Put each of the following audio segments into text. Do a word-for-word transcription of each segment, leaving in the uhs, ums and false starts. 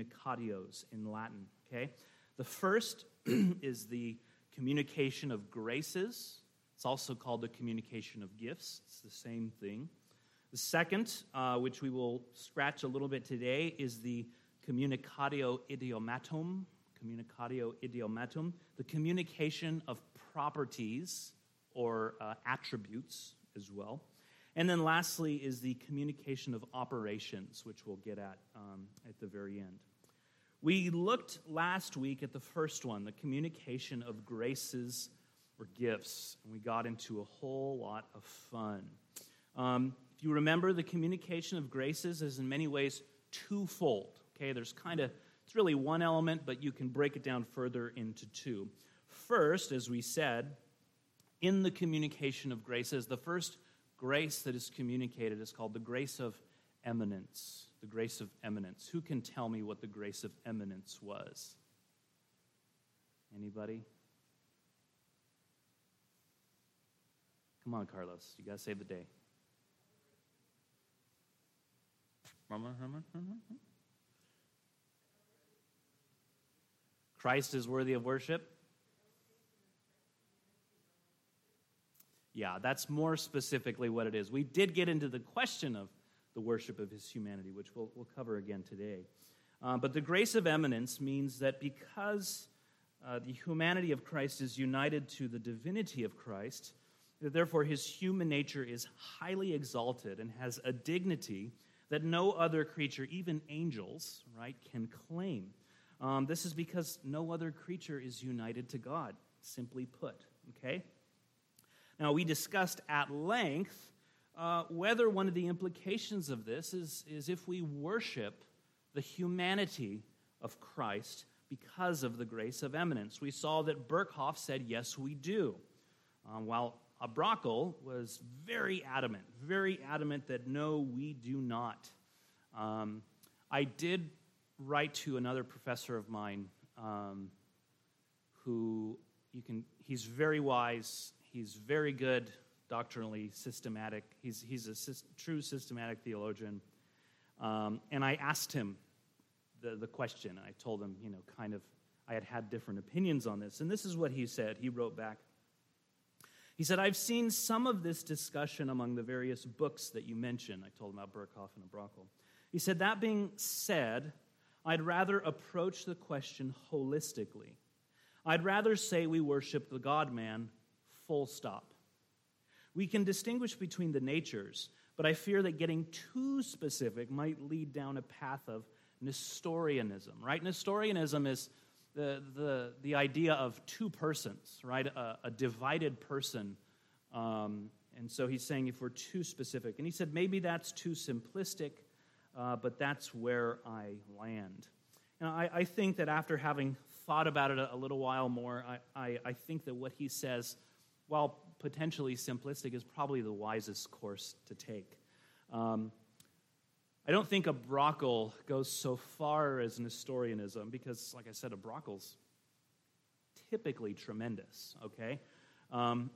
communicatios in Latin, okay? The first is the communication of graces. It's also called the communication of gifts. It's the same thing. The second, uh, which we will scratch a little bit today, is the communicatio idiomatum. Communicatio idiomatum, the communication of properties or uh, attributes as well. And then lastly is the communication of operations, which we'll get at um, at the very end. We looked last week at the first one, the communication of graces or gifts, and we got into a whole lot of fun. Um, if you remember, the communication of graces is in many ways twofold. Okay, there's kind of, it's really one element, but you can break it down further into two. First, as we said, in the communication of graces, the first grace that is communicated is called the grace of eminence. The grace of eminence. Who can tell me what the grace of eminence was? Anybody? Come on, Carlos. You got to save the day. Christ is worthy of worship? Yeah, that's more specifically what it is. We did get into the question of the worship of his humanity, which we'll, we'll cover again today. Uh, but the grace of eminence means that because uh, the humanity of Christ is united to the divinity of Christ, that therefore his human nature is highly exalted and has a dignity that no other creature, even angels, right, can claim. Um, this is because no other creature is united to God, simply put, okay? Now, we discussed at length uh, whether one of the implications of this is, is if we worship the humanity of Christ because of the grace of eminence. We saw that Berkhoff said, yes, we do, um, while Abrakel was very adamant, very adamant that no, we do not. Um, I did write to another professor of mine um, who you can, he's very wise. He's very good doctrinally, systematic. He's he's a sy- true systematic theologian. Um, and I asked him the, the question. I told him, you know, kind of, I had had different opinions on this. And this is what he said. He wrote back. He said, I've seen some of this discussion among the various books that you mentioned. I told him about Berkhoff and Abrakel. He said, that being said, I'd rather approach the question holistically. I'd rather say we worship the God-man, full stop. We can distinguish between the natures, but I fear that getting too specific might lead down a path of Nestorianism, right? Nestorianism is the the, the idea of two persons, right? A, a divided person. Um, and so he's saying if we're too specific. And he said maybe that's too simplistic, uh, but that's where I land. And I, I think that after having thought about it a, a little while more, I, I, I think that what he says, while potentially simplistic, is probably the wisest course to take. Um, I don't think Abrakel goes so far as Nestorianism because, like I said, Abrakel's typically tremendous, okay? Um,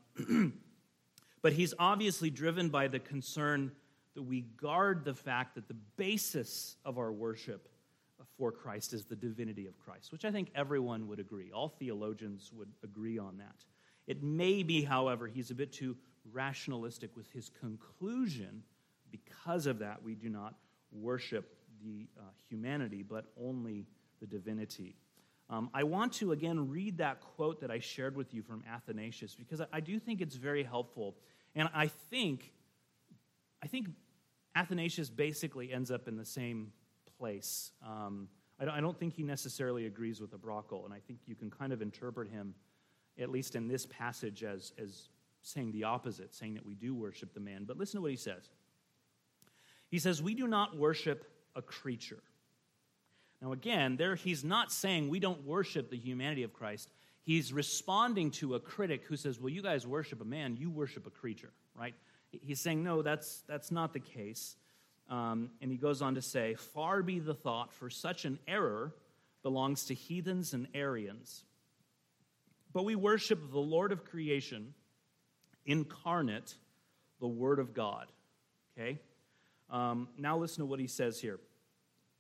but he's obviously driven by the concern that we guard the fact that the basis of our worship for Christ is the divinity of Christ, which I think everyone would agree. All theologians would agree on that. It may be, however, he's a bit too rationalistic with his conclusion. Because of that, we do not worship the uh, humanity, but only the divinity. Um, I want to, again, read that quote that I shared with you from Athanasius, because I, I do think it's very helpful. And I think, I think Athanasius basically ends up in the same place. Um, I, don't, I don't think he necessarily agrees with Abrakel, and I think you can kind of interpret him, at least in this passage, as, as saying the opposite, saying that we do worship the man. But listen to what he says. He says, we do not worship a creature. Now again, there he's not saying we don't worship the humanity of Christ. He's responding to a critic who says, well, you guys worship a man, you worship a creature, right? He's saying, no, that's, that's not the case. Um, and he goes on to say, far be the thought, for such an error belongs to heathens and Arians. But we worship the Lord of creation, incarnate, the Word of God. Okay? Um, now listen to what he says here.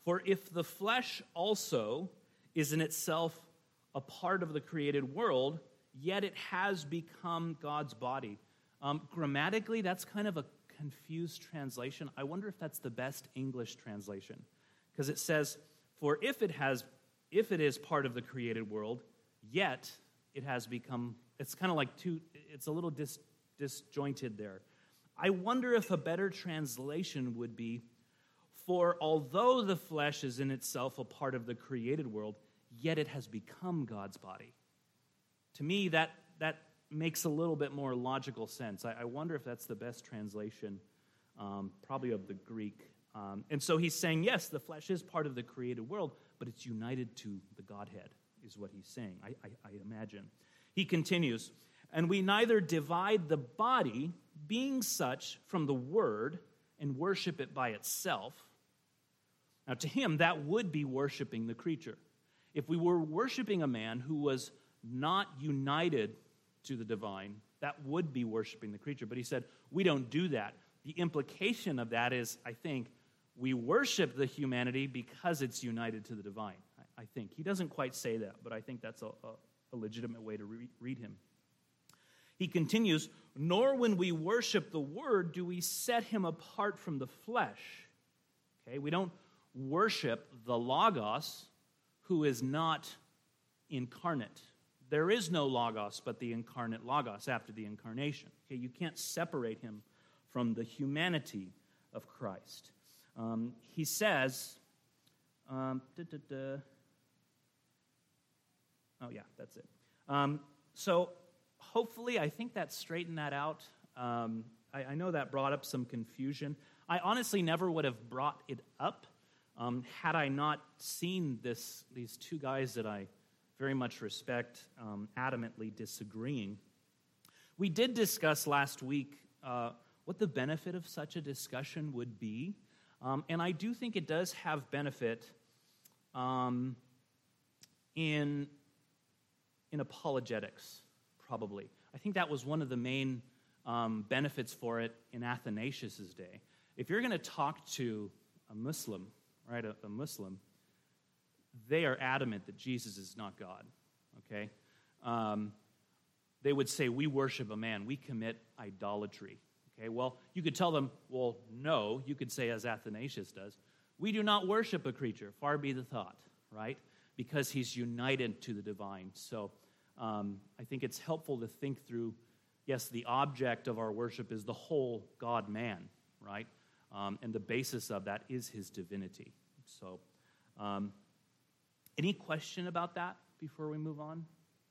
For if the flesh also is in itself a part of the created world, yet it has become God's body. Um, grammatically, that's kind of a confused translation. I wonder if that's the best English translation, because it says, "For if it has, if it is part of the created world, yet it has become." It's kind of like two. It's a little dis, disjointed there. I wonder if a better translation would be, "For although the flesh is in itself a part of the created world, yet it has become God's body." To me, that that makes a little bit more logical sense. I, I wonder if that's the best translation, um, probably of the Greek. Um, and so he's saying, yes, the flesh is part of the created world, but it's united to the Godhead, is what he's saying, I, I, I imagine. He continues, "And we neither divide the body, being such, from the word, and worship it by itself." Now, to him, that would be worshiping the creature. If we were worshiping a man who was not united to the divine, that would be worshiping the creature. But he said, we don't do that. The implication of that is, I think, we worship the humanity because it's united to the divine, I, I think. He doesn't quite say that, but I think that's a, a, a legitimate way to re- read him. He continues, "Nor when we worship the Word do we set him apart from the flesh." Okay, we don't worship the Logos, who is not incarnate. There is no Logos but the incarnate Logos after the incarnation. Okay, you can't separate him from the humanity of Christ. Um, he says, um, da, da, da. oh yeah, that's it. Um, so hopefully, I think that straightened that out. Um, I, I know that brought up some confusion. I honestly never would have brought it up um, had I not seen this. These two guys that I very much respect, um, adamantly disagreeing. We did discuss last week uh, what the benefit of such a discussion would be, um, and I do think it does have benefit um, in, in apologetics, probably. I think that was one of the main um, benefits for it in Athanasius' day. If you're going to talk to a Muslim, right, a, a Muslim, they are adamant that Jesus is not God, okay? Um, they would say, we worship a man, we commit idolatry, okay? Well, you could tell them, well, no, you could say, as Athanasius does, we do not worship a creature, far be the thought, right? Because he's united to the divine. So um, I think it's helpful to think through, yes, the object of our worship is the whole God-man, right? Um, and the basis of that is his divinity. So, um, any question about that before we move on?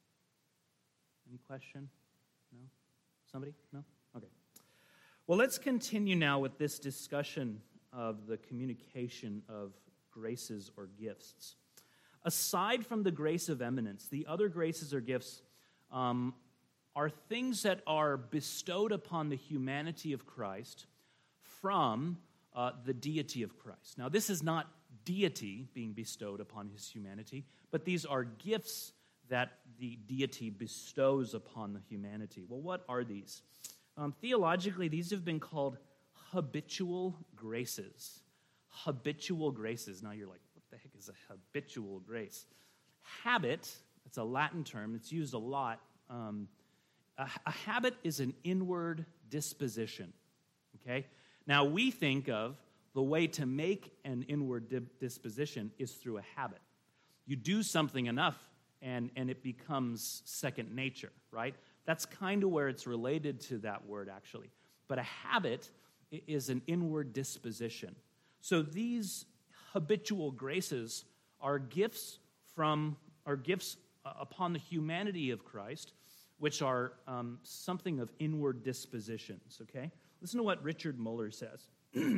Any question? No? Somebody? No? Okay. Well, let's continue now with this discussion of the communication of graces or gifts. Aside from the grace of eminence, the other graces or gifts um, are things that are bestowed upon the humanity of Christ from uh, the deity of Christ. Now, this is not deity being bestowed upon his humanity, but these are gifts that the deity bestows upon the humanity. Well, what are these? Um, theologically, these have been called habitual graces. Habitual graces. Now you're like, what the heck is a habitual grace? Habit, it's a Latin term, it's used a lot. Um, a, a habit is an inward disposition, okay? Now we think of the way to make an inward di- disposition is through a habit. You do something enough and, and it becomes second nature, right? That's kind of where it's related to that word, actually. But a habit is an inward disposition. So these habitual graces are gifts from, are gifts upon the humanity of Christ, which are um, something of inward dispositions, okay? Listen to what Richard Muller says.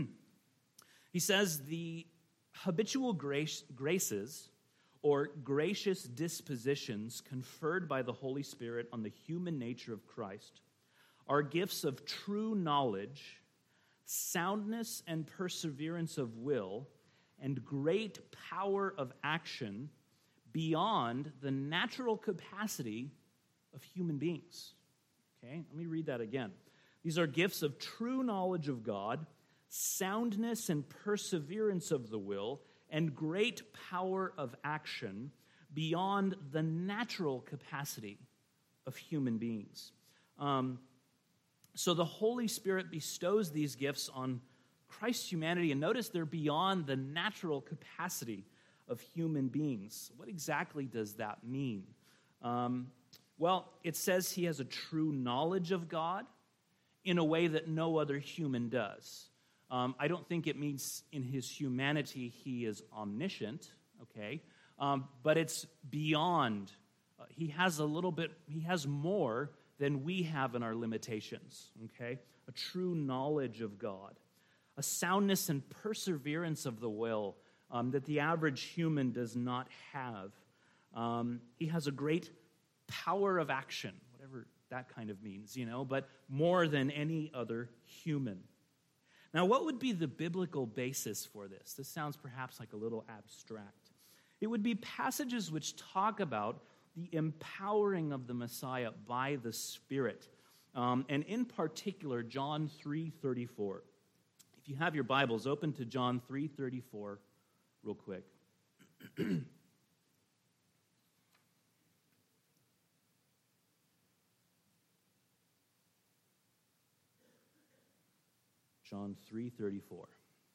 He says, the habitual grace, graces or gracious dispositions conferred by the Holy Spirit on the human nature of Christ are gifts of true knowledge, soundness and perseverance of will, and great power of action beyond the natural capacity of human beings. Okay, let me read that again. These are gifts of true knowledge of God, soundness and perseverance of the will, and great power of action beyond the natural capacity of human beings. Um, so the Holy Spirit bestows these gifts on Christ's humanity, and notice they're beyond the natural capacity of human beings. What exactly does that mean? Um, well, it says he has a true knowledge of God in a way that no other human does. Um, I don't think it means in his humanity he is omniscient, okay? Um, but it's beyond. Uh, he has a little bit, he has more than we have in our limitations, okay? A true knowledge of God, a soundness and perseverance of the will um, that the average human does not have. Um, he has a great power of action, whatever that kind of means, you know, but more than any other human. Now, what would be the biblical basis for this? This sounds perhaps like a little abstract. It would be passages which talk about the empowering of the Messiah by the Spirit, um, and in particular, John three thirty-four. If you have your Bibles, open to John three thirty-four real quick. John three thirty-four.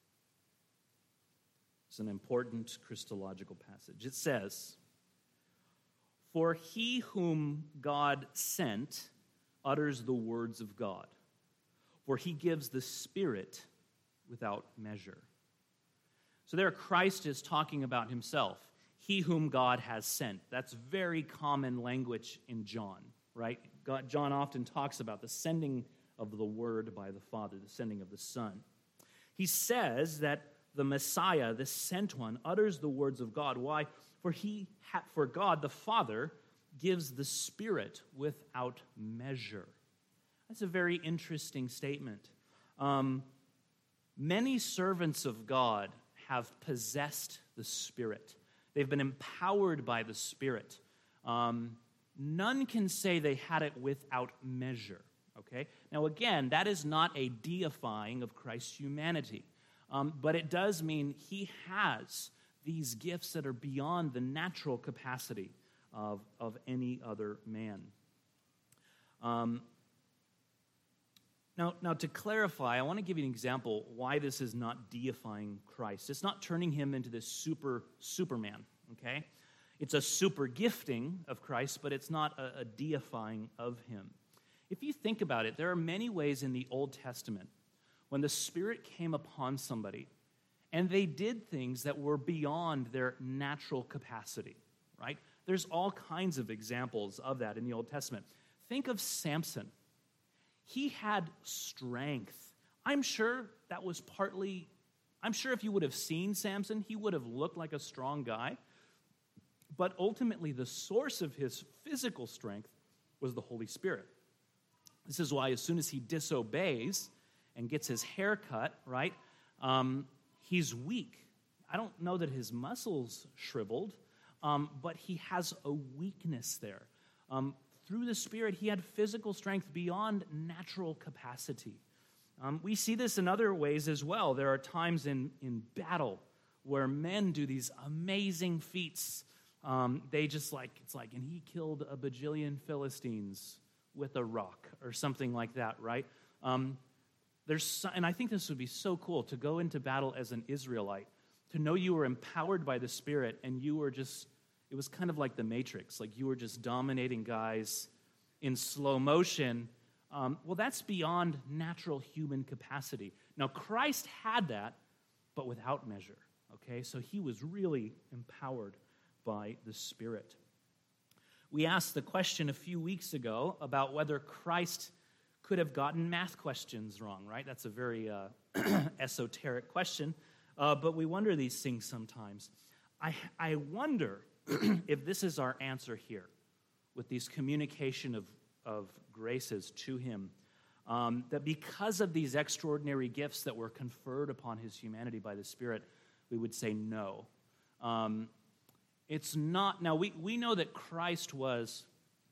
It's an important Christological passage. It says, "For he whom God sent utters the words of God, for he gives the Spirit without measure." So there Christ is talking about himself, he whom God has sent. That's very common language in John, right? God, John often talks about the sending of the Word by the Father, the sending of the Son. He says that the Messiah, the sent one, utters the words of God. Why? For he, ha- for God, the Father, gives the Spirit without measure. That's a very interesting statement. Um, many servants of God have possessed the Spirit. They've been empowered by the Spirit. Um, none can say they had it without measure. Okay? Now, again, that is not a deifying of Christ's humanity. Um, but it does mean he has these gifts that are beyond the natural capacity of, of any other man. Um, now, now, to clarify, I want to give you an example why this is not deifying Christ. It's not turning him into this super Superman, okay? It's a super gifting of Christ, but it's not a, a deifying of him. If you think about it, there are many ways in the Old Testament when the Spirit came upon somebody and they did things that were beyond their natural capacity, right? There's all kinds of examples of that in the Old Testament. Think of Samson. He had strength. I'm sure that was partly, I'm sure if you would have seen Samson, he would have looked like a strong guy. But ultimately, the source of his physical strength was the Holy Spirit. This is why as soon as he disobeys and gets his hair cut, right, um, he's weak. I don't know that his muscles shriveled, um, but he has a weakness there. Um, through the Spirit, he had physical strength beyond natural capacity. Um, we see this in other ways as well. There are times in, in battle where men do these amazing feats. Um, they just like, it's like, and he killed a bajillion Philistines with a rock or something like that, right? Um, there's, so, and I think this would be so cool to go into battle as an Israelite, to know you were empowered by the Spirit and you were just, it was kind of like the Matrix, like you were just dominating guys in slow motion. Um, well, that's beyond natural human capacity. Now, Christ had that, but without measure, okay? So he was really empowered by the Spirit. We asked the question a few weeks ago about whether Christ could have gotten math questions wrong, right? That's a very uh, esoteric question, uh, but we wonder these things sometimes. I, I wonder if this is our answer here with these communication of, of graces to him, um, that because of these extraordinary gifts that were conferred upon his humanity by the Spirit, we would say no. Um, it's not, now we, we know that Christ was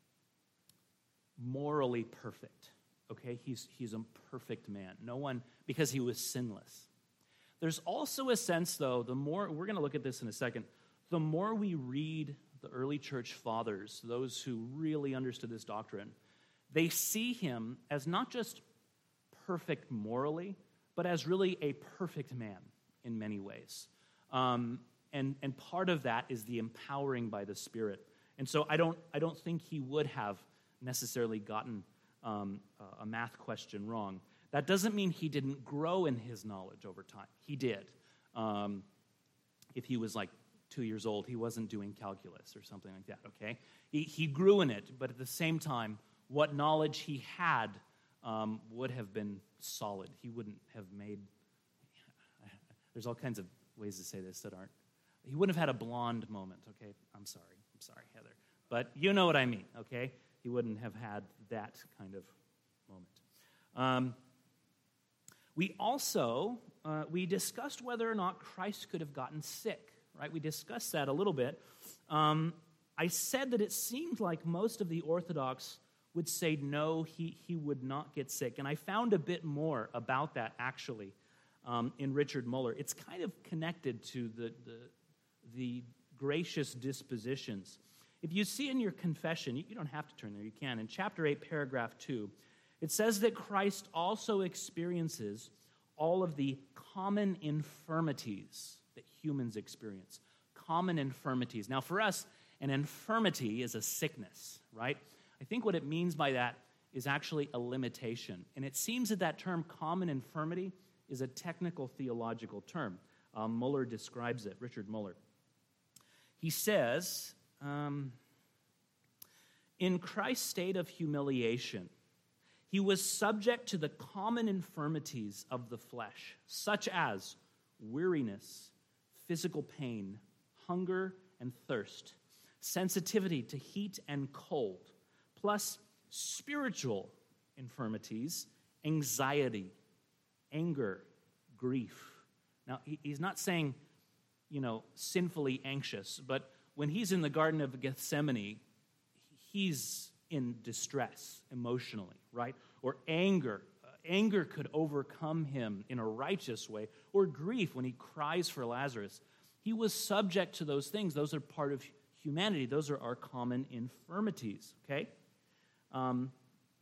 morally perfect, okay? He's, he's a perfect man. No one, because he was sinless. There's also a sense, though, the more, we're going to look at this in a second, the more we read the early church fathers, those who really understood this doctrine, they see him as not just perfect morally, but as really a perfect man in many ways. Um, and, and part of that is the empowering by the Spirit. And so I don't, I don't think he would have necessarily gotten um, a math question wrong. That doesn't mean he didn't grow in his knowledge over time. He did. Um, if he was like two years old, he wasn't doing calculus or something like that, okay? He, he grew in it, but at the same time, what knowledge he had um, would have been solid. He wouldn't have made, there's all kinds of ways to say this that aren't, he wouldn't have had a blonde moment, okay? I'm sorry, I'm sorry, Heather. But you know what I mean, okay? He wouldn't have had that kind of moment. Um, we also, uh, we discussed whether or not Christ could have gotten sick, right? We discussed that a little bit. Um, I said that it seemed like most of the Orthodox would say no, he, he would not get sick. And I found a bit more about that, actually, um, in Richard Muller. It's kind of connected to the, the, the gracious dispositions. If you see in your confession, you, you don't have to turn there, you can. In chapter eight, paragraph two, it says that Christ also experiences all of the common infirmities that humans experience. Common infirmities. Now, for us, an infirmity is a sickness, right? I think what it means by that is actually a limitation. And it seems that that term, common infirmity, is a technical theological term. Uh, Muller describes it, Richard Muller. He says, um, in Christ's state of humiliation, he was subject to the common infirmities of the flesh, such as weariness, physical pain, hunger and thirst, sensitivity to heat and cold, plus spiritual infirmities, anxiety, anger, grief. Now, he's not saying, you know, sinfully anxious, but when he's in the Garden of Gethsemane, he's in distress emotionally, right? Or anger. Uh, anger could overcome him in a righteous way. Or grief when he cries for Lazarus. He was subject to those things. Those are part of humanity. Those are our common infirmities, okay? Um,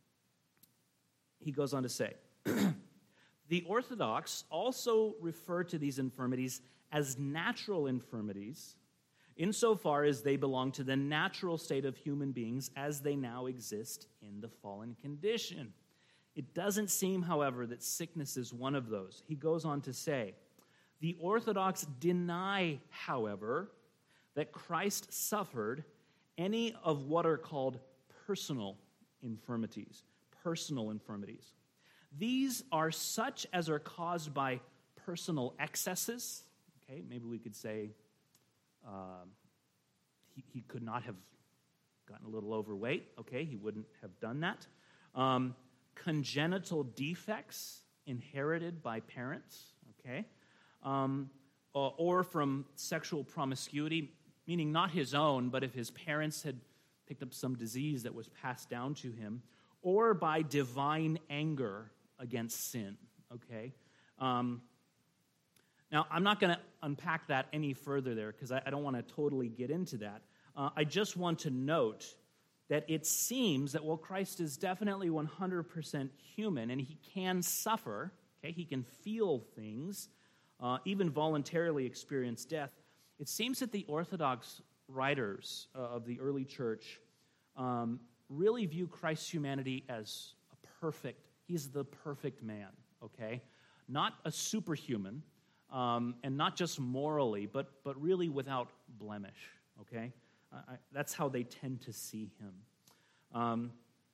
he goes on to say, the Orthodox also refer to these infirmities as natural infirmities, insofar as they belong to the natural state of human beings as they now exist in the fallen condition. It doesn't seem, however, that sickness is one of those. He goes on to say, the Orthodox deny, however, that Christ suffered any of what are called personal infirmities. Personal infirmities. These are such as are caused by personal excesses. Okay, maybe we could say uh, he, he could not have gotten a little overweight. Okay, he wouldn't have done that. Um, congenital defects inherited by parents. Okay. Um, or, or from sexual promiscuity, meaning not his own, but if his parents had picked up some disease that was passed down to him, or by divine anger against sin, okay? Um, now, I'm not going to unpack that any further there because I, I don't want to totally get into that. Uh, I just want to note that it seems that while Christ is definitely one hundred percent human and he can suffer, okay, he can feel things, uh, even voluntarily experience death, it seems that the Orthodox writers uh, of the early church um, really view Christ's humanity as a perfect, he's the perfect man, okay? Not a superhuman, um, and not just morally, but, but really without blemish, okay? I, that's how they tend to see him. Um,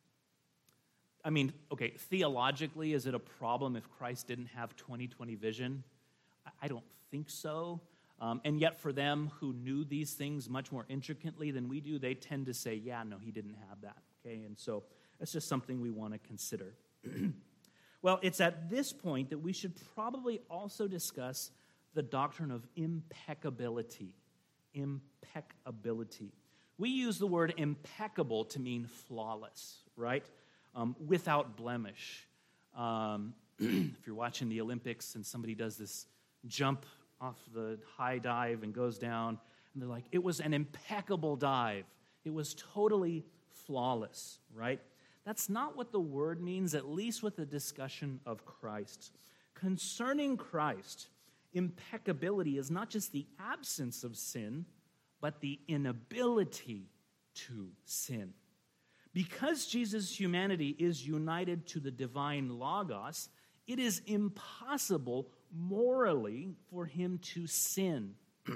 I mean, okay, theologically, is it a problem if Christ didn't have twenty twenty vision? I don't think so. Um, and yet for them who knew these things much more intricately than we do, they tend to say, yeah, no, he didn't have that. Okay, and so that's just something we want to consider. Well, it's at this point that we should probably also discuss the doctrine of impeccability. Impeccability. We use the word impeccable to mean flawless, right? Um, without blemish. Um, if you're watching the Olympics and somebody does this jump off the high dive and goes down, and they're like, it was an impeccable dive. It was totally flawless, right? That's not what the word means, at least with the discussion of Christ. Concerning Christ, impeccability is not just the absence of sin, but the inability to sin. Because Jesus' humanity is united to the divine Logos, it is impossible morally for him to sin.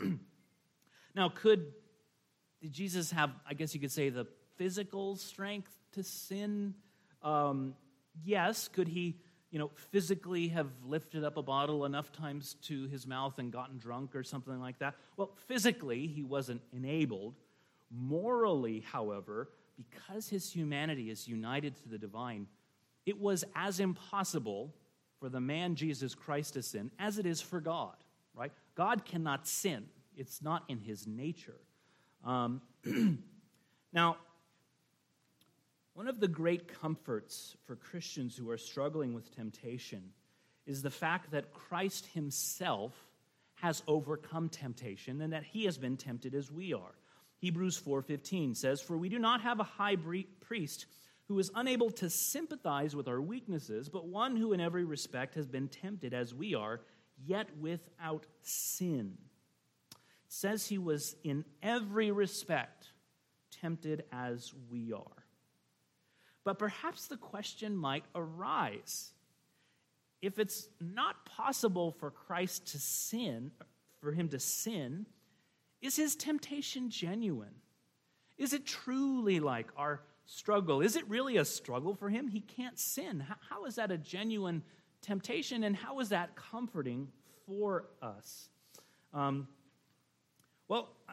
Now, could did Jesus have, I guess you could say, the physical strength to sin? Um, yes. Could he, you know, physically have lifted up a bottle enough times to his mouth and gotten drunk or something like that? Well, physically, he wasn't enabled. Morally, however, because his humanity is united to the divine, it was as impossible for the man Jesus Christ to sin as it is for God, right? God cannot sin. It's not in his nature. Um, now, one of the great comforts for Christians who are struggling with temptation is the fact that Christ himself has overcome temptation and that he has been tempted as we are. Hebrews four fifteen says, "For we do not have a high priest who is unable to sympathize with our weaknesses, but one who in every respect has been tempted as we are, yet without sin." It says he was in every respect tempted as we are. But perhaps the question might arise, if it's not possible for Christ to sin, for him to sin, is his temptation genuine? Is it truly like our struggle? Is it really a struggle for him? He can't sin. How, how is that a genuine temptation, and how is that comforting for us? Um, well, I,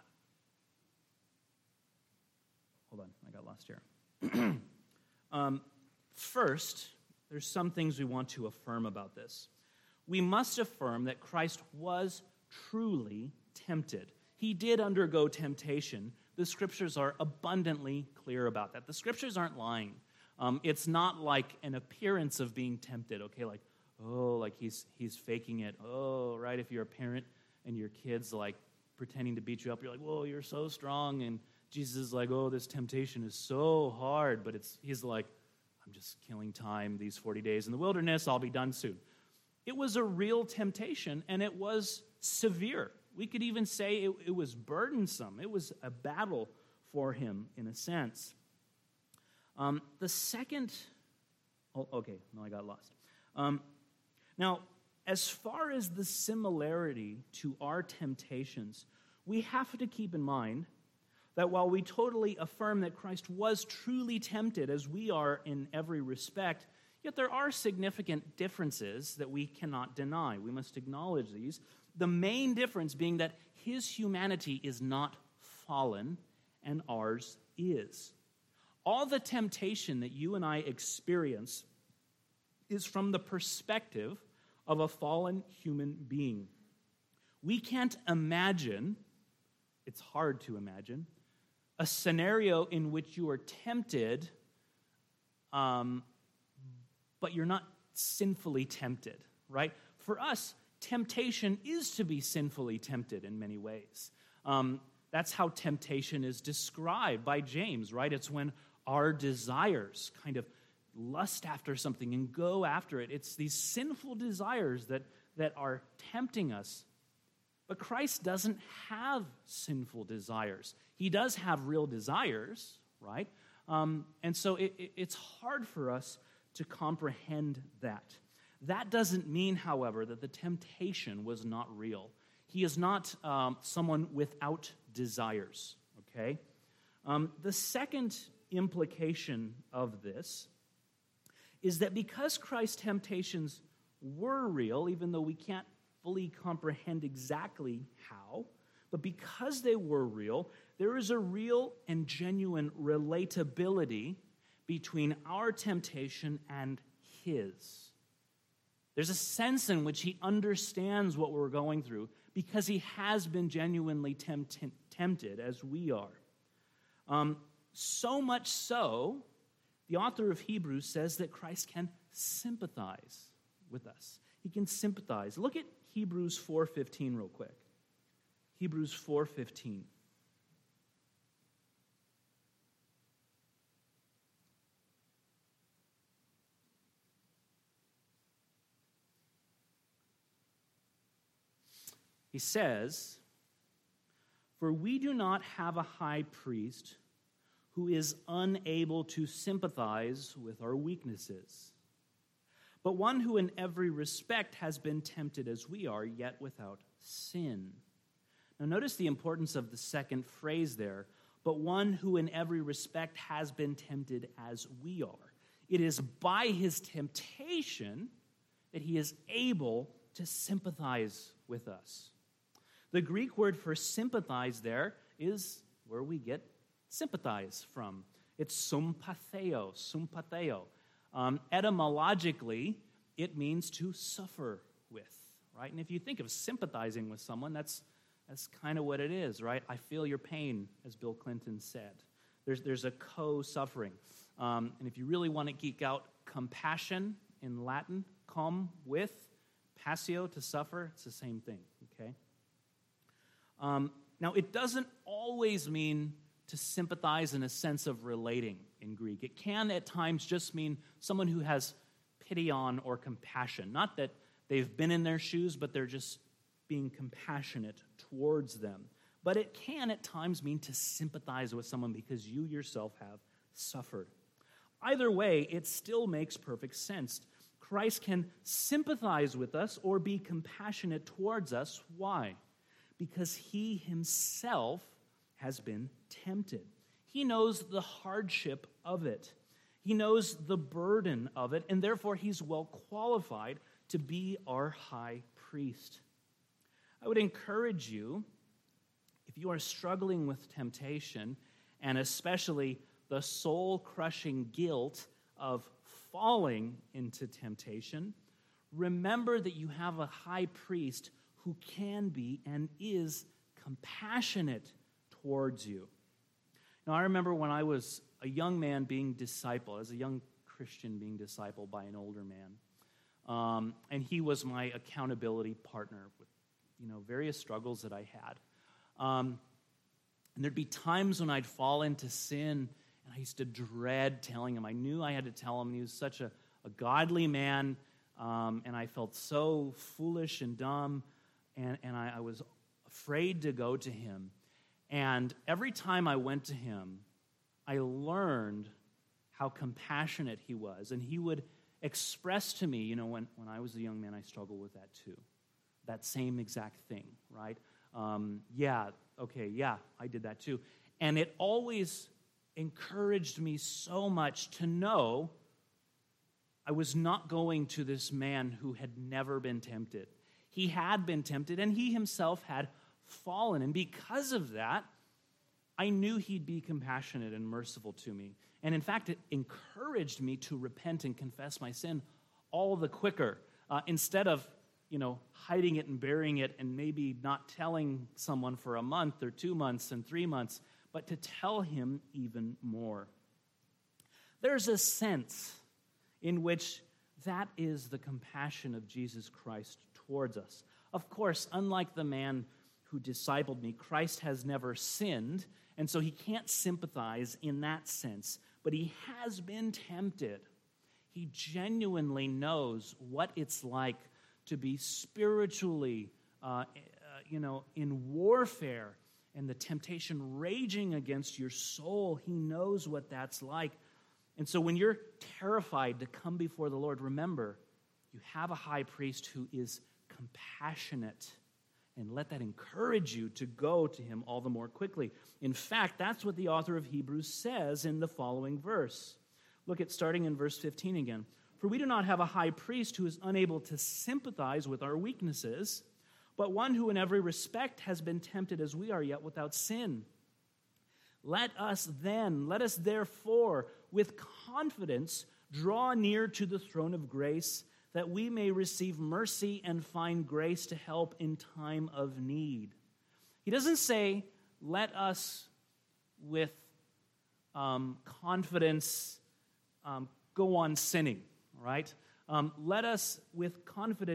hold on, I got lost here. um, first, there's some things we want to affirm about this. We must affirm that Christ was truly tempted. He did undergo temptation. The Scriptures are abundantly clear about that. The Scriptures aren't lying. Um, it's not like an appearance of being tempted, okay? Like, oh, like he's he's faking it. Oh, right, if you're a parent and your kid's like pretending to beat you up, you're like, whoa, you're so strong. And Jesus is like, oh, this temptation is so hard. But it's he's like, I'm just killing time these forty days in the wilderness. I'll be done soon. It was a real temptation, and it was severe. We could even say it, it was burdensome. It was a battle for him, in a sense. Um, the second... Oh, okay, no, I got lost. Um, now, as far as the similarity to our temptations, we have to keep in mind that while we totally affirm that Christ was truly tempted as we are in every respect, yet there are significant differences that we cannot deny. We must acknowledge these. The main difference being that his humanity is not fallen and ours is. All the temptation that you and I experience is from the perspective of a fallen human being. We can't imagine, it's hard to imagine, a scenario in which you are tempted, um, but you're not sinfully tempted, right? For us, temptation is to be sinfully tempted in many ways. Um, that's how temptation is described by James, right? It's when our desires kind of lust after something and go after it. It's these sinful desires that, that are tempting us. But Christ doesn't have sinful desires. He does have real desires, right? Um, and so it, it, it's hard for us to comprehend that. That doesn't mean, however, that the temptation was not real. He is not um, someone without desires, okay? Um, the second implication of this is that because Christ's temptations were real, even though we can't fully comprehend exactly how, but because they were real, there is a real and genuine relatability between our temptation and his. There's a sense in which he understands what we're going through because he has been genuinely tempt- tempted as we are. Um, so much so, the author of Hebrews says that Christ can sympathize with us. He can sympathize. Look at Hebrews four fifteen real quick. Hebrews four fifteen. He says, "For we do not have a high priest who is unable to sympathize with our weaknesses, but one who in every respect has been tempted as we are, yet without sin." Now notice the importance of the second phrase there, "but one who in every respect has been tempted as we are." It is by his temptation that he is able to sympathize with us. The Greek word for sympathize there is where we get sympathize from. It's sympatheo, sympatheo. Um, etymologically, it means to suffer with, right? And if you think of sympathizing with someone, that's that's kind of what it is, right? I feel your pain, as Bill Clinton said. There's, there's a co-suffering. Um, and if you really want to geek out, compassion in Latin, cum, with, passio, to suffer, it's the same thing, okay? Um, now, it doesn't always mean to sympathize in a sense of relating in Greek. It can at times just mean someone who has pity on or compassion. Not that they've been in their shoes, but they're just being compassionate towards them. But it can at times mean to sympathize with someone because you yourself have suffered. Either way, it still makes perfect sense. Christ can sympathize with us or be compassionate towards us. Why? Because he himself has been tempted. He knows the hardship of it. He knows the burden of it, and therefore he's well qualified to be our high priest. I would encourage you, if you are struggling with temptation, and especially the soul-crushing guilt of falling into temptation, remember that you have a high priest who can be and is compassionate towards you. Now, I remember when I was a young man being discipled, as a young Christian being discipled by an older man, um, and he was my accountability partner with, you know, various struggles that I had. Um, and there'd be times when I'd fall into sin, and I used to dread telling him. I knew I had to tell him. He was such a, a godly man, um, and I felt so foolish and dumb. And, and I, I was afraid to go to him. And every time I went to him, I learned how compassionate he was. And he would express to me, you know, when, when I was a young man, I struggled with that too. That same exact thing, right? Um, yeah, okay, yeah, I did that too. And it always encouraged me so much to know I was not going to this man who had never been tempted. He had been tempted, and he himself had fallen. And because of that, I knew he'd be compassionate and merciful to me. And in fact, it encouraged me to repent and confess my sin all the quicker. Uh, instead of, you know, hiding it and burying it and maybe not telling someone for a month or two months and three months, but to tell him even more. There's a sense in which that is the compassion of Jesus Christ towards us. Of course, unlike the man who discipled me, Christ has never sinned, and so he can't sympathize in that sense, but he has been tempted. He genuinely knows what it's like to be spiritually, uh, uh, you know, in warfare and the temptation raging against your soul. He knows what that's like. And so when you're terrified to come before the Lord, remember, you have a high priest who is compassionate, and let that encourage you to go to him all the more quickly. In fact, that's what the author of Hebrews says in the following verse. Look at starting in verse fifteen again. "For we do not have a high priest who is unable to sympathize with our weaknesses, but one who in every respect has been tempted as we are, yet without sin. Let us then, let us therefore, with confidence, draw near to the throne of grace, that we may receive mercy and find grace to help in time of need." He doesn't say, let us with um, confidence um, go on sinning, right? Um, let us with confidence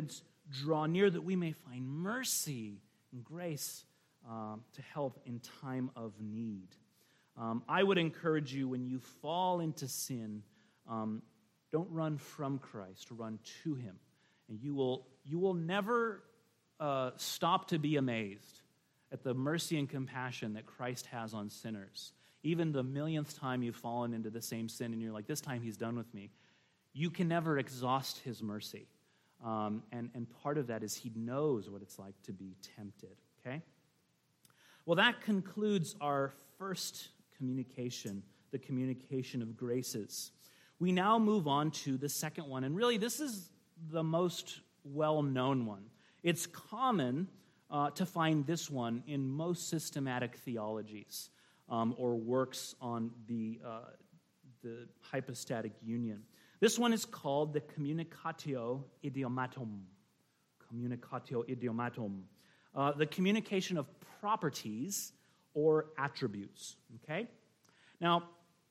draw near that we may find mercy and grace um, to help in time of need. Um, I would encourage you, when you fall into sin, um, don't run from Christ, run to him. And you will, you will never uh, stop to be amazed at the mercy and compassion that Christ has on sinners. Even the millionth time you've fallen into the same sin and you're like, this time he's done with me, you can never exhaust his mercy. Um, and, and part of that is he knows what it's like to be tempted, okay? Well, that concludes our first communication, the communication of graces. We now move on to the second one, and really this is the most well-known one. It's common uh, to find this one in most systematic theologies um, or works on the, uh, the hypostatic union. This one is called the Communicatio Idiomatum. Communicatio Idiomatum. Uh, the communication of properties or attributes, okay? Now,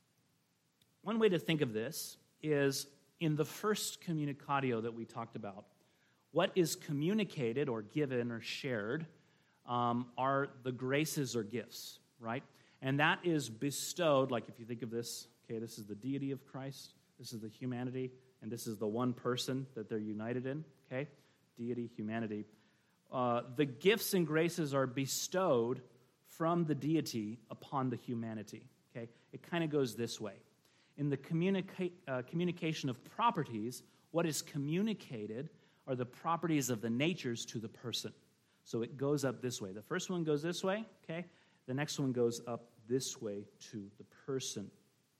one way to think of this is in the first communicatio that we talked about, what is communicated or given or shared um, are the graces or gifts, right? And that is bestowed, like if you think of this, okay, this is the deity of Christ, this is the humanity, and this is the one person that they're united in, okay? Deity, humanity. Uh, the gifts and graces are bestowed from the deity upon the humanity, okay? It kind of goes this way. In the communica- uh, communication of properties, what is communicated are the properties of the natures to the person. So it goes up this way. The first one goes this way, okay? The next one goes up this way to the person.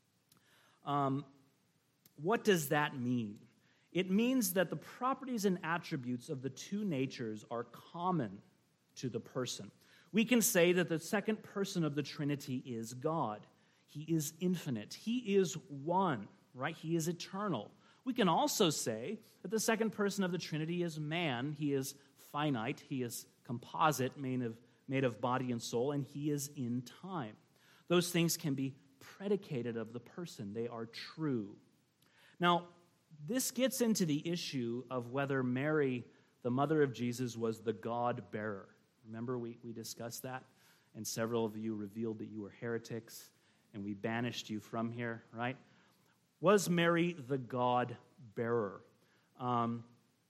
Um, what does that mean? It means that the properties and attributes of the two natures are common to the person. We can say that the second person of the Trinity is God. He is infinite. He is one, right? He is eternal. We can also say that the second person of the Trinity is man. He is finite. He is composite, made of, made of body and soul, and he is in time. Those things can be predicated of the person. They are true. Now, this gets into the issue of whether Mary, the mother of Jesus, was the God-bearer. Remember, we, we discussed that, and several of you revealed that you were heretics, and we banished you from here, right? Was Mary the God-bearer? Um,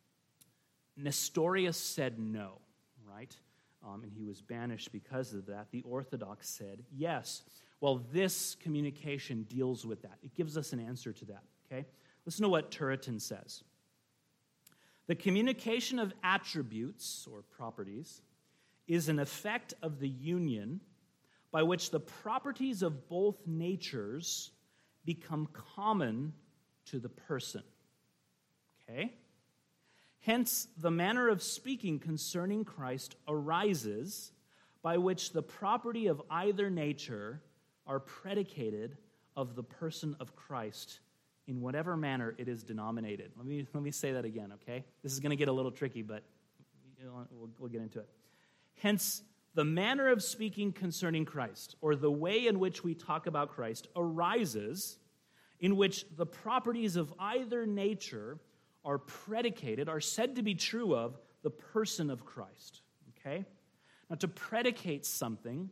Nestorius said no, right? Um, and he was banished because of that. The Orthodox said yes. Well, this communication deals with that. It gives us an answer to that, okay? Listen to what Turretin says. The communication of attributes, or properties, is an effect of the union by which the properties of both natures become common to the person. Okay? Hence, the manner of speaking concerning Christ arises by which the property of either nature are predicated of the person of Christ in whatever manner it is denominated. Let me, let me say that again, okay? This is going to get a little tricky, but we'll, we'll get into it. Hence, the manner of speaking concerning Christ, or the way in which we talk about Christ, arises in which the properties of either nature are predicated, are said to be true of the person of Christ, okay? Now, to predicate something,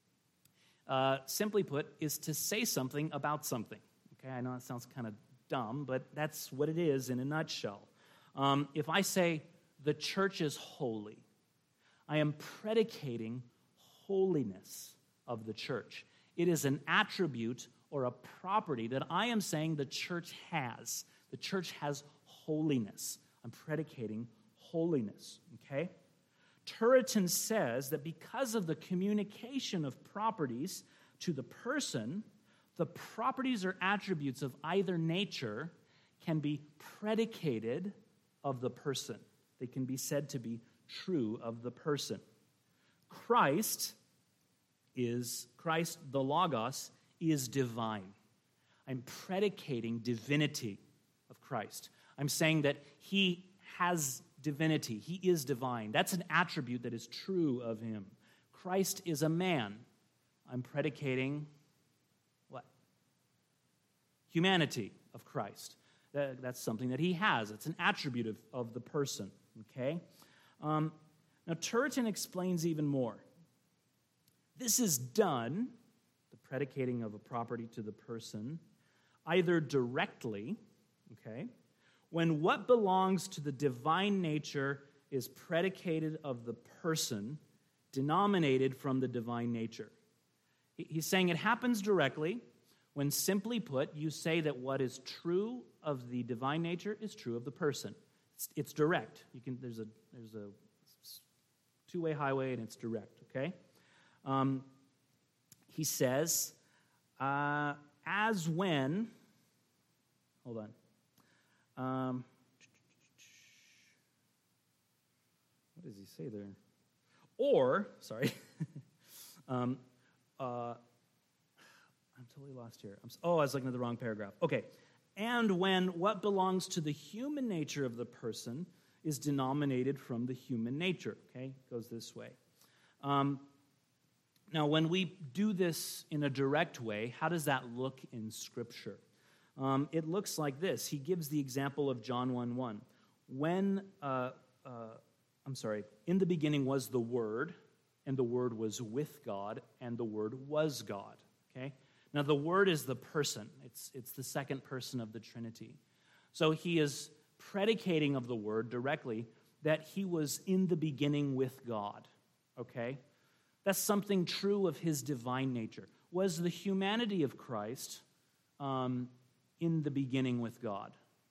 uh, simply put, is to say something about something, okay? I know it sounds kind of dumb, but that's what it is in a nutshell. Um, if I say, the church is holy, I am predicating holiness of the church. It is an attribute or a property that I am saying the church has. The church has holiness. I'm predicating holiness, okay? Turretin says that because of the communication of properties to the person, the properties or attributes of either nature can be predicated of the person. They can be said to be true of the person. Christ is, Christ, the Logos, is divine. I'm predicating divinity of Christ. I'm saying that he has divinity. He is divine. That's an attribute that is true of him. Christ is a man. I'm predicating what? Humanity of Christ. That, that's something that he has. It's an attribute of, of the person, okay? Um, now, Turretin explains even more. This is done, the predicating of a property to the person, either directly, okay, when what belongs to the divine nature is predicated of the person, denominated from the divine nature. He's saying it happens directly when, simply put, you say that what is true of the divine nature is true of the person. It's, it's direct. You can there's a there's a two-way highway and it's direct. Okay. Um, he says, uh, as when. Hold on. Um, what does he say there? Or, sorry, um, uh, I'm totally lost here. I'm, oh, I was looking at the wrong paragraph. Okay. And when what belongs to the human nature of the person is denominated from the human nature. Okay? It goes this way. Um, now, when we do this in a direct way, how does that look in Scripture? Um, it looks like this. He gives the example of John one one. When, uh, uh, I'm sorry, in the beginning was the Word, and the Word was with God, and the Word was God. Okay? Now, the Word is the person. It's, it's the second person of the Trinity. So he is predicating of the Word directly that he was in the beginning with God. Okay? That's something true of his divine nature. Was the humanity of Christ um, in the beginning with God?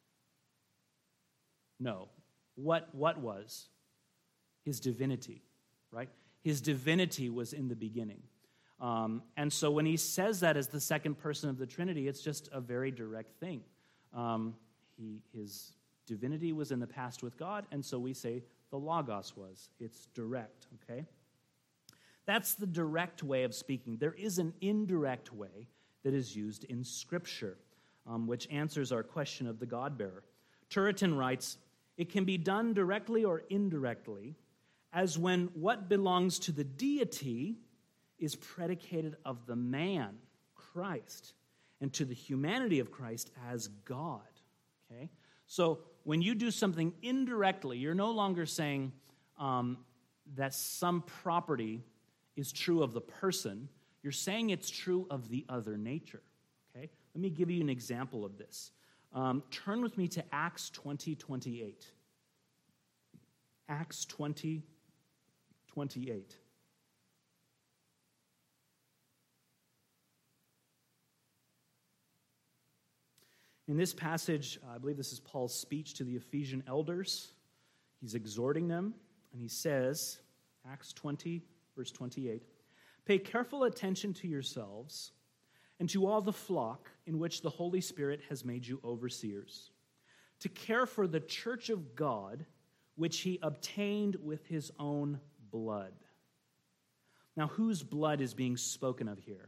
No. What, what was? His divinity, right? His divinity was in the beginning. Um, and so when he says that as the second person of the Trinity, it's just a very direct thing. Um, he, his divinity was in the past with God, and so we say the Logos was. It's direct, okay? That's the direct way of speaking. There is an indirect way that is used in Scripture, um, which answers our question of the God-bearer. Turretin writes, it can be done directly or indirectly, as when what belongs to the deity is predicated of the man, Christ, and to the humanity of Christ as God, okay? So when you do something indirectly, you're no longer saying um, that some property is true of the person. You're saying it's true of the other nature, okay? Let me give you an example of this. Um, turn with me to Acts twenty twenty-eight. Acts twenty twenty-eight. In this passage, I believe this is Paul's speech to the Ephesian elders. He's exhorting them, and he says, Acts twenty, verse twenty-eight, pay careful attention to yourselves and to all the flock in which the Holy Spirit has made you overseers, to care for the church of God, which he obtained with his own blood. Now, whose blood is being spoken of here?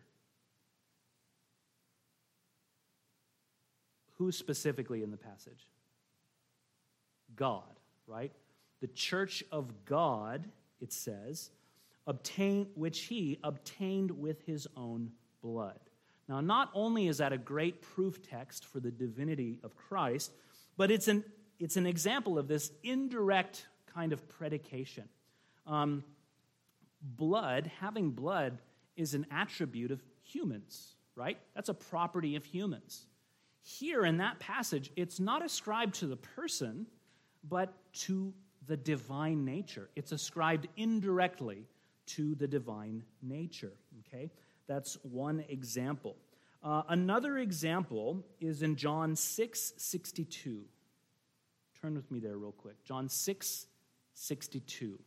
Who specifically in the passage? God, right? The church of God, it says, obtain, which he obtained with his own blood. Now, not only is that a great proof text for the divinity of Christ, but it's an, it's an example of this indirect kind of predication. Um, blood, having blood, is an attribute of humans, right? That's a property of humans. Here in that passage, it's not ascribed to the person, but to the divine nature. It's ascribed indirectly to the divine nature, okay? That's one example. Uh, another example is in John six sixty-two. Turn with me there real quick. John six sixty-two.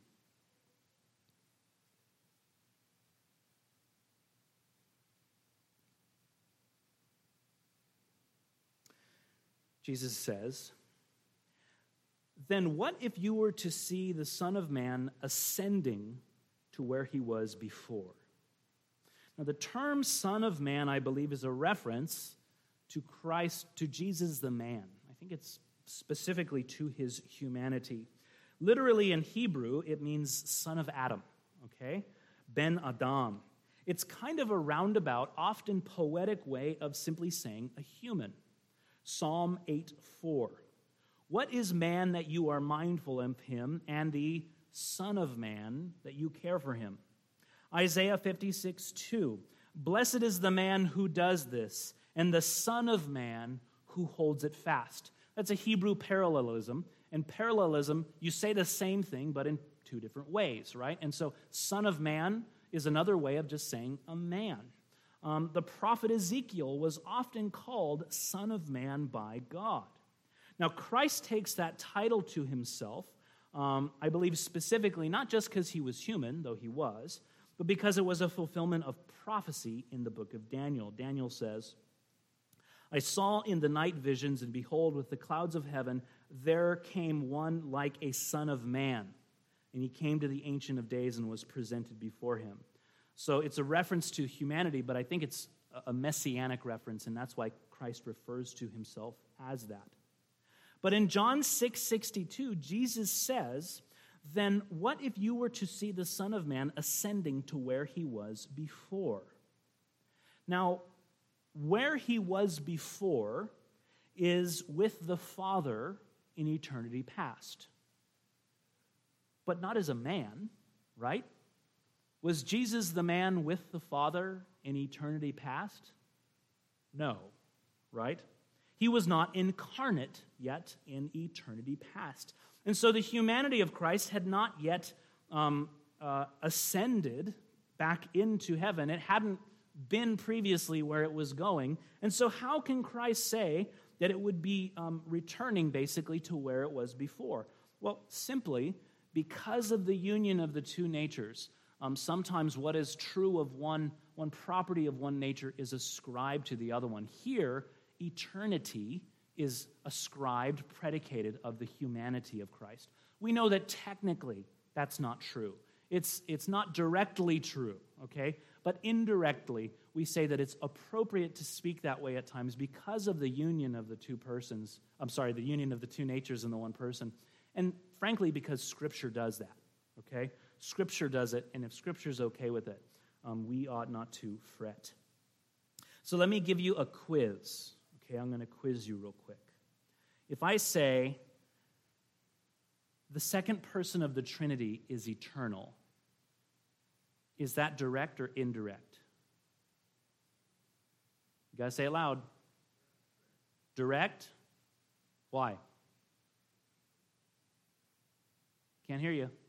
Jesus says, then what if you were to see the Son of Man ascending to where he was before? Now, the term Son of Man, I believe, is a reference to Christ, to Jesus the man. I think it's specifically to his humanity. Literally in Hebrew, it means son of Adam, okay? Ben Adam. It's kind of a roundabout, often poetic way of simply saying a human. Psalm eight four. What is man that you are mindful of him, and the Son of Man, that you care for him. Isaiah fifty-six two, blessed is the man who does this, and the Son of Man who holds it fast. That's a Hebrew parallelism. And parallelism, you say the same thing, but in two different ways, right? And so, Son of Man is another way of just saying a man. Um, the prophet Ezekiel was often called Son of Man by God. Now, Christ takes that title to himself, um, I believe specifically, not just because he was human, though he was, but because it was a fulfillment of prophecy in the book of Daniel. Daniel says, I saw in the night visions, and behold, with the clouds of heaven, there came one like a son of man. And he came to the Ancient of Days and was presented before him. So it's a reference to humanity, but I think it's a messianic reference, and that's why Christ refers to himself as that. But in John six sixty-two, Jesus says, then what if you were to see the Son of Man ascending to where he was before? Now, where he was before is with the Father in eternity past. But not as a man, right? Was Jesus the man with the Father in eternity past? No, right? He was not incarnate yet in eternity past. And so the humanity of Christ had not yet um, uh, ascended back into heaven. It hadn't been previously where it was going. And so how can Christ say that it would be um, returning basically to where it was before? Well, simply because of the union of the two natures. Um, sometimes what is true of one, one property of one nature is ascribed to the other one. Here, eternity is ascribed, predicated of the humanity of Christ. We know that technically that's not true. It's, it's not directly true, okay? But indirectly, we say that it's appropriate to speak that way at times because of the union of the two persons. I'm sorry, the union of the two natures in the one person. And frankly, because Scripture does that, okay? Scripture does it, and if Scripture's okay with it, um, we ought not to fret. So let me give you a quiz. Okay, I'm going to quiz you real quick. If I say the second person of the Trinity is eternal, is that direct or indirect? You got to say it loud. Direct? Why? Can't hear you.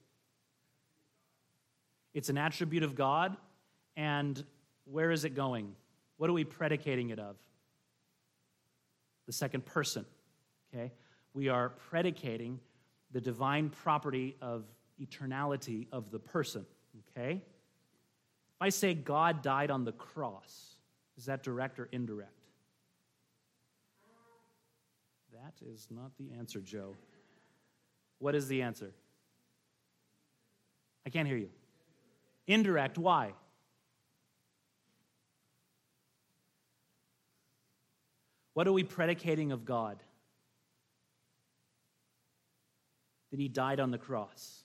It's an attribute of God, and where is it going? What are we predicating it of? The second person, okay? We are predicating the divine property of eternality of the person, okay? If I say God died on the cross, is that direct or indirect? That is not the answer, Joe. What is the answer? I can't hear you. Indirect, why? What are we predicating of God? That he died on the cross.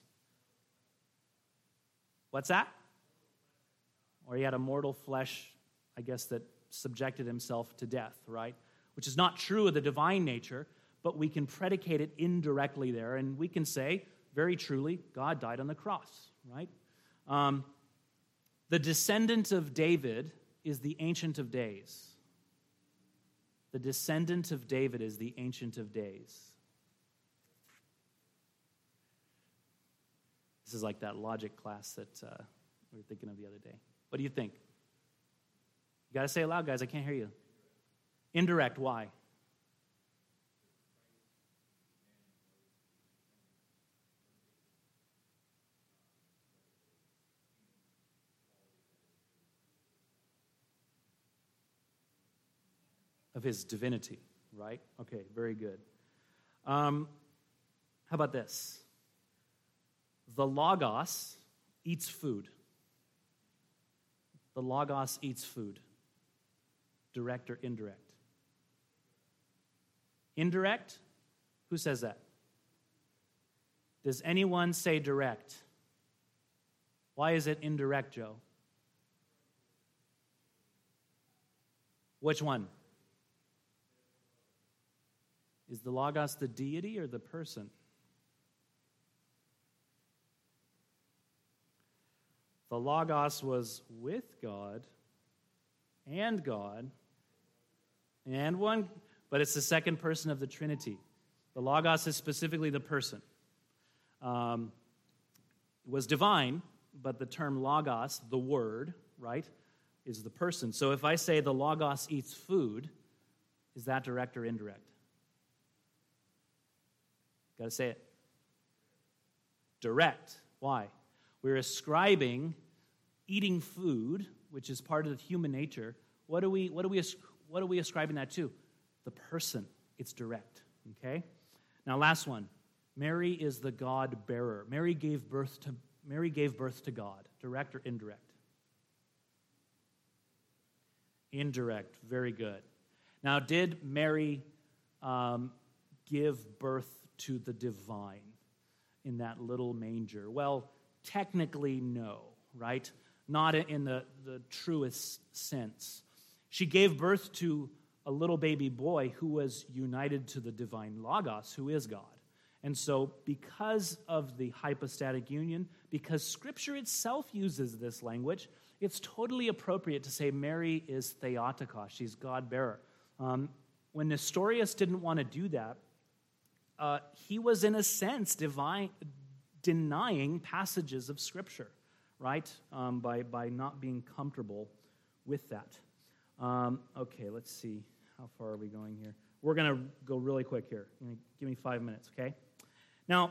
What's that? Or he had a mortal flesh, I guess, that subjected himself to death, right? Which is not true of the divine nature, but we can predicate it indirectly there, and we can say, very truly, God died on the cross, right? Um, the descendant of David is the Ancient of Days. The descendant of David is the Ancient of Days. This is like that logic class that uh, we were thinking of the other day. What do you think? You got to say it loud, guys. I can't hear you. Indirect, why? Of his divinity, right? Okay, very good. Um, how about this? The Logos eats food. The Logos eats food. Direct or indirect? Indirect? Who says that? Does anyone say direct? Why is it indirect, Joe? Which one? Is the Logos the deity or the person? The Logos was with God and God and one, but it's the second person of the Trinity. The Logos is specifically the person. Um, it was divine, but the term Logos, the word, right, is the person. So if I say the Logos eats food, is that direct or indirect? Got to say it. Direct. Why? We're ascribing eating food, which is part of the human nature. What are we? What are we? What are we ascribing that to? The person. It's direct. Okay. Now, last one. Mary is the God bearer. Mary gave birth to Mary gave birth to God. Direct or indirect? Indirect. Very good. Now, did Mary um, give birth to the divine in that little manger? Well, technically, no, right? Not in the, the truest sense. She gave birth to a little baby boy who was united to the divine Logos, who is God. And so because of the hypostatic union, because Scripture itself uses this language, it's totally appropriate to say Mary is Theotokos, she's God-bearer. Um, when Nestorius didn't want to do that, uh, he was in a sense divine, denying passages of Scripture, right, um, by, by not being comfortable with that. Um, okay, let's see. How far are we going here? We're going to go really quick here. Give me five minutes, okay? Now,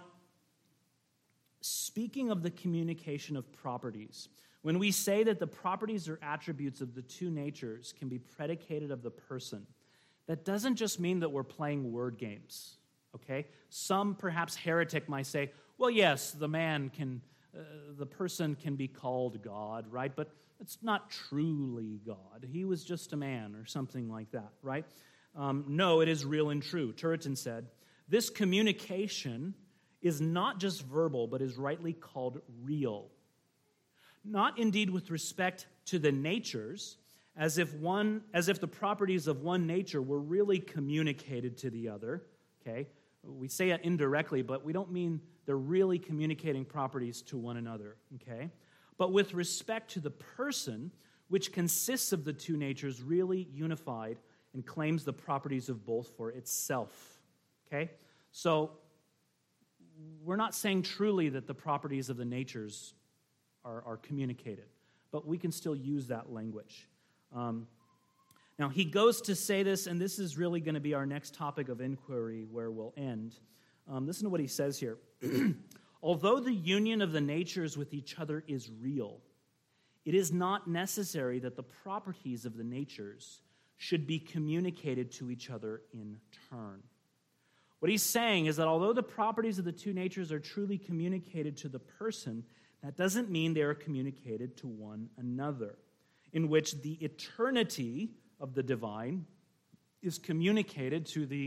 speaking of the communication of properties, when we say that the properties or attributes of the two natures can be predicated of the person, that doesn't just mean that we're playing word games, okay? Some, perhaps heretic, might say, well, yes, the man can, uh, the person can be called God, right? But it's not truly God. He was just a man or something like that, right? Um, no, it is real and true. Turretin said, this communication is not just verbal, but is rightly called real. Not indeed with respect to the natures, as if one, as if the properties of one nature were really communicated to the other, okay? We say it indirectly, but we don't mean they're really communicating properties to one another, okay? But with respect to the person, which consists of the two natures really unified and claims the properties of both for itself, okay? So we're not saying truly that the properties of the natures are, are communicated, but we can still use that language. Um, now, he goes to say this, and this is really going to be our next topic of inquiry where we'll end. Um, listen to what he says here. Although the union of the natures with each other is real, it is not necessary that the properties of the natures should be communicated to each other in turn. What he's saying is that although the properties of the two natures are truly communicated to the person, that doesn't mean they are communicated to one another, in which the eternity of the divine is communicated to the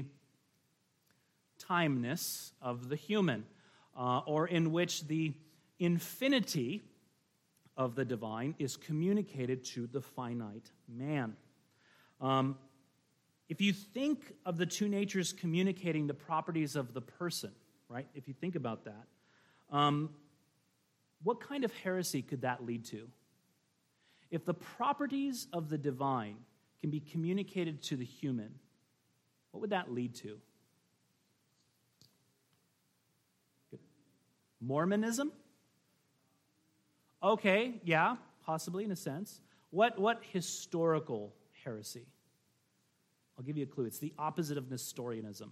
timeness of the human, uh, or in which the infinity of the divine is communicated to the finite man. Um, if you think of the two natures communicating the properties of the person, right, if you think about that, um, what kind of heresy could that lead to? If the properties of the divine can be communicated to the human, what would that lead to? Mormonism? Okay, yeah, possibly in a sense. What, what historical heresy? I'll give you a clue. It's the opposite of Nestorianism.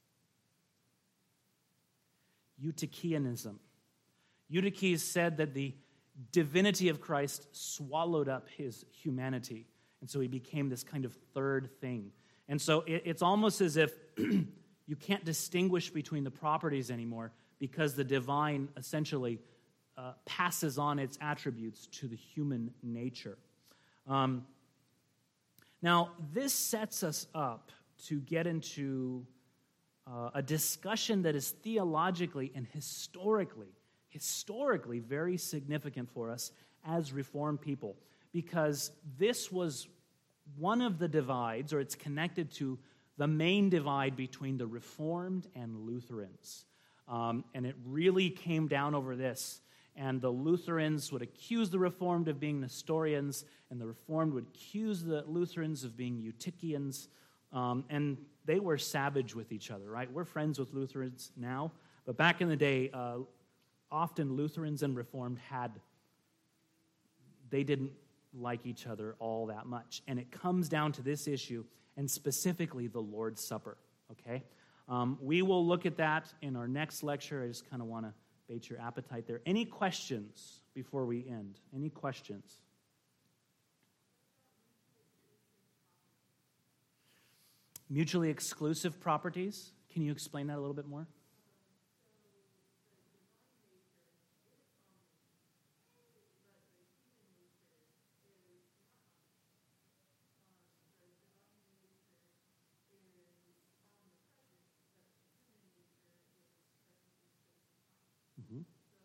Eutychianism. Eutyches said that the divinity of Christ swallowed up his humanity, and so he became this kind of third thing. And so it, it's almost as if you can't distinguish between the properties anymore because the divine essentially uh, passes on its attributes to the human nature. Um, now, this sets us up to get into uh, a discussion that is theologically and historically, historically very significant for us as Reformed people, because this was one of the divides, or it's connected to the main divide between the Reformed and Lutherans. Um, and it really came down over this. and the Lutherans would accuse the Reformed of being Nestorians, and the Reformed would accuse the Lutherans of being Eutychians, um, and they were savage with each other, right? We're friends with Lutherans now, but back in the day, uh, often Lutherans and Reformed had, they didn't like each other all that much, and it comes down to this issue, and specifically the Lord's Supper, okay? Um, we will look at that in our next lecture. I just kind of want to bait your appetite there. Any questions before we end? Any questions? Mutually exclusive properties. Can you explain that a little bit more? Mm-hmm.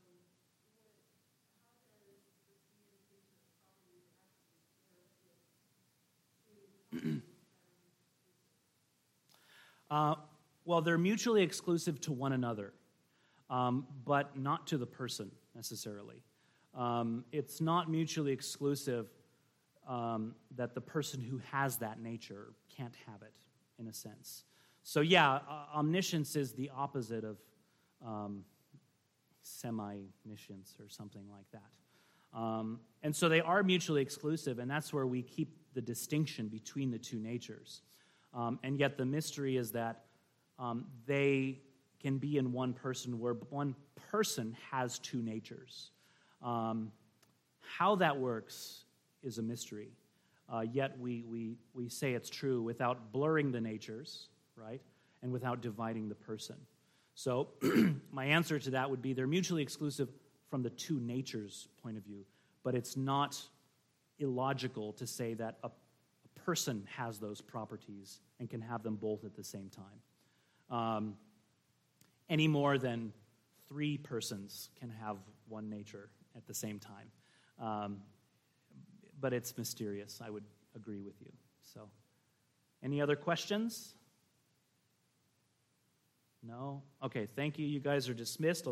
Uh, well, they're mutually exclusive to one another, um, but not to the person necessarily. Um, it's not mutually exclusive um, that the person who has that nature can't have it, in a sense. So yeah, uh, omniscience is the opposite of um, semi-niscience or something like that. Um, and so they are mutually exclusive, and that's where we keep the distinction between the two natures. Um, and yet the mystery is that um, they can be in one person where one person has two natures. Um, how that works is a mystery. Uh, yet we, we, we say it's true without blurring the natures, right, and without dividing the person. So my answer to that would be they're mutually exclusive from the two natures point of view, but it's not illogical to say that a person has those properties and can have them both at the same time. Um, any more than three persons can have one nature at the same time. Um, but it's mysterious, I would agree with you. So, any other questions? No? Okay, thank you. You guys are dismissed. I'll